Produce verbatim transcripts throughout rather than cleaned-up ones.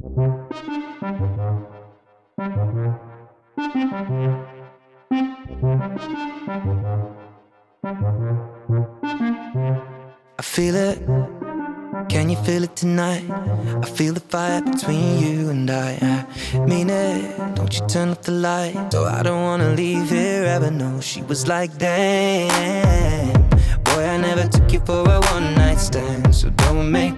I feel it, can you feel it tonight? I feel the fire between you and I. I mean it, don't you turn off the light. So I don't wanna leave here ever, no. She was like, damn, boy, I never took you for a one night stand. So don't make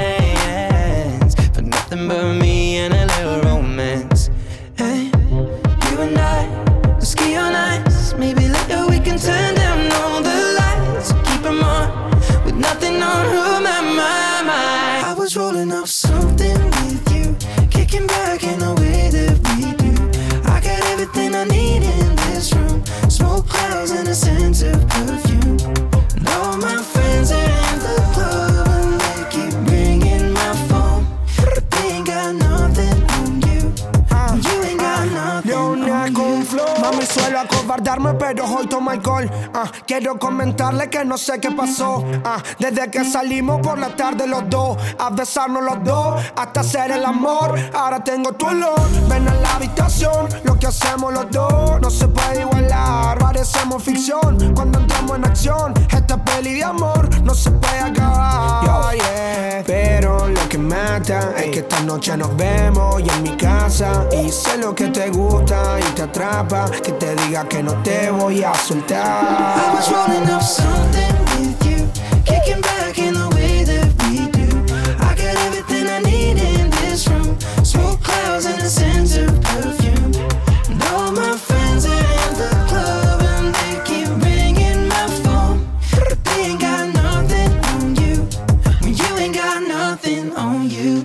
plans for nothing but me and a little romance. Hey, you and I, let's ski on ice. Maybe later we can turn down all the lights, keep them on, with nothing on who my mind. I was rolling up something with you, kicking back in the way that we do. I got everything I need in this room, smoke clouds and a sense of perfume. And all my friends are in the club and they keep ringing my phone, but they ain't got nothing on you. You ain't got nothing on you. Mami, suelo acobardarme, pero hoy tomo alcohol. Ah, quiero comentarle que no sé qué pasó. Ah, desde que salimos por la tarde los dos, a besarnos los dos, hasta hacer el amor. Ahora tengo tu olor. Ven a la habitación, lo que hacemos los dos no se puede igualar. Parecemos ficción cuando entramos en acción. Esta peli de amor no se puede acabar. Yo, yeah. Pero lo que mata es que esta noche nos vemos y en mi casa. Y sé lo que te gusta y te atrapa, que te diga que no te voy a soltar. I was rolling up something with you, kicking back in the way that we do. I got everything I need in this room, smoke clouds and a sense of perfume. And all my friends are in the club and they keep ringing my phone, but they ain't got nothing on you, when you ain't got nothing on you.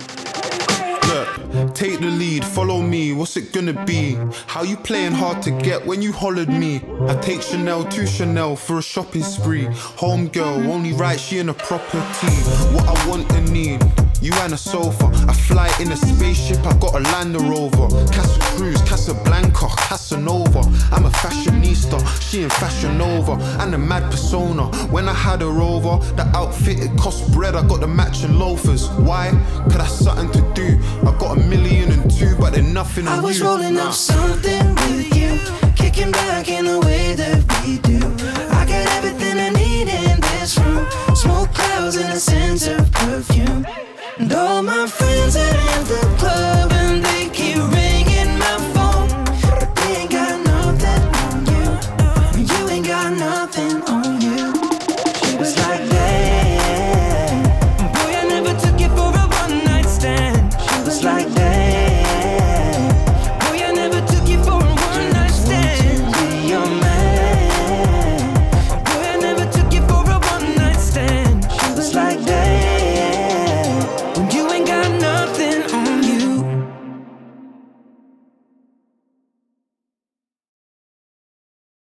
Look, take the lead, follow me, what's it gonna be? How you playing hard to get when you hollered me? I take Chanel to Chanel for a shopping spree. Home girl, only right, she in a property. What I want and need, you and a sofa. I fly in a spaceship, I got a Land Rover. Casa Cruz, Casablanca, Casanova. I'm a fashionista, she in Fashion Nova. And a mad persona, when I had her over, the outfit it cost bread, I got the matching loafers. Why? Cause that's something to do. I got a million and two, but they're nothing on you. I was rolling up something with you, kicking back in the way that we do. I got everything I need in this room, smoke clouds and a sense of perfume. And all my friends are in the